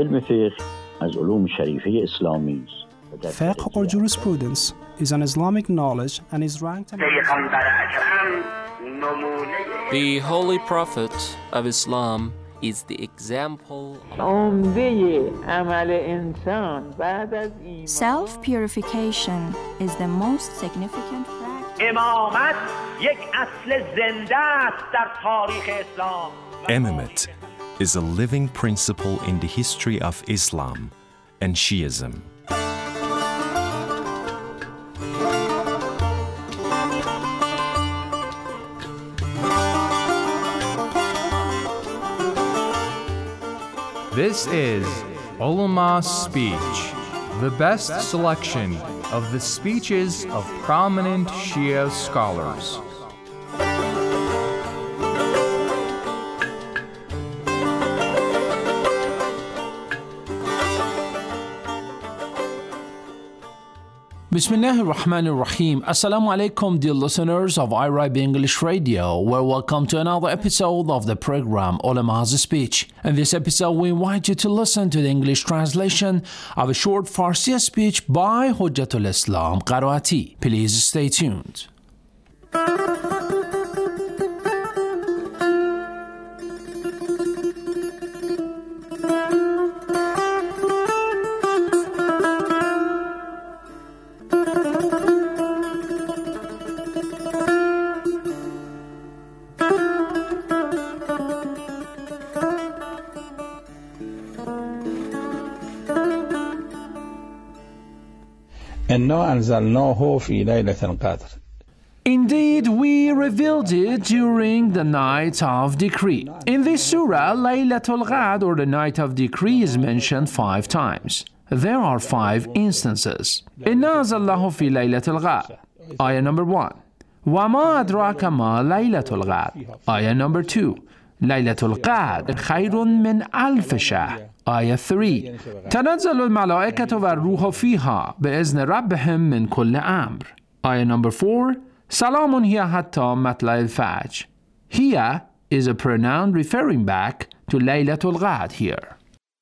علم فقه از علوم شریفه اسلامی است. Fiqh or jurisprudence is an Islamic knowledge and is ranked The Holy Prophet of Islam is the example. Self-purification is the most significant practice. Imamate is a living principle in the history of Islam and Shiism. This is Ulama Speech, the best selection of the speeches of prominent Shia scholars. Bismillah ar-Rahman ar-Rahim. Assalamu alaikum, dear listeners of IRIB English Radio. Well, welcome to another episode of the program Ulama's Speech. In this episode, we invite you to listen to the English translation of a short Farsi speech by Hujjatul Islam Qaraati. Please stay tuned. إنا أنزلناه في ليلة القدر. Indeed, we revealed it during the night of decree. In this surah, Laylatul Qadr, or the night of decree, is mentioned 5 times. There are 5 instances. إنا أنزلناه في ليلة القدر. Ayah number 1. وما أدراك ما ليلة القدر. Ayah number 2. ليلة القدر خير من ألف شهر. آية 3. تنزل الملائكة والروح فيها بإذن ربهم من كل أمر. آية number 4. سلام هي حتى مطلع الفجر. هي is a pronoun referring back to ليلة القدر here.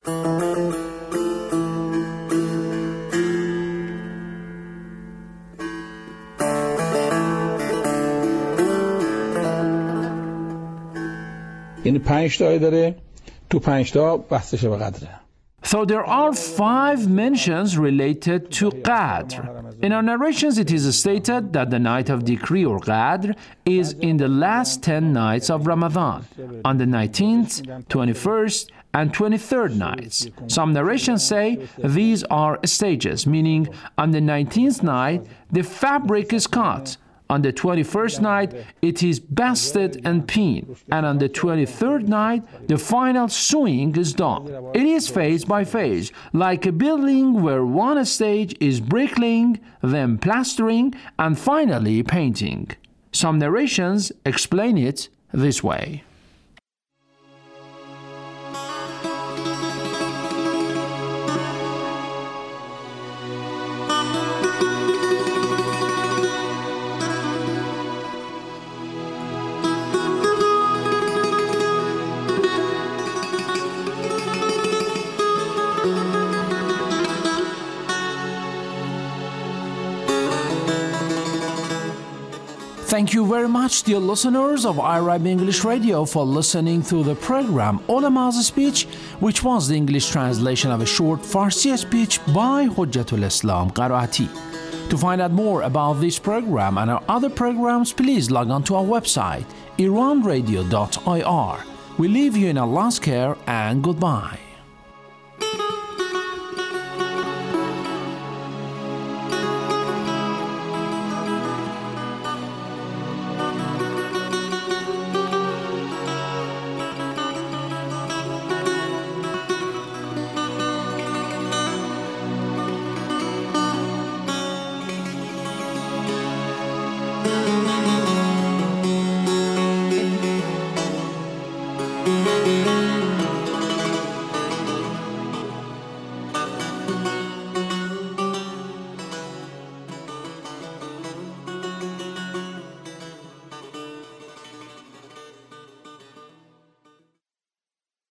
یعنی 5 تا داره، تو 5 تا بحثش به قدره. So there are 5 mentions related to Qadr. In our narrations, it is stated that the night of decree or Qadr is in the last 10 nights of Ramadan, on the 19th, 21st, and 23rd nights. Some narrations say these are stages, meaning on the 19th night, the fabric is cut. On the 21st night, it is basted and pinned. And on the 23rd night, the final sewing is done. It is phase by phase, like a building where one stage is bricklaying, then plastering, and finally painting. Some narrations explain it this way. Thank you very much, dear listeners of IRIB English Radio, for listening to the program Ulama's Speech, which was the English translation of a short Farsi speech by Hujjatul Islam Qaraati. To find out more about this program and our other programs, please log on to our website, iranradio.ir. We leave you in Allah's care and goodbye.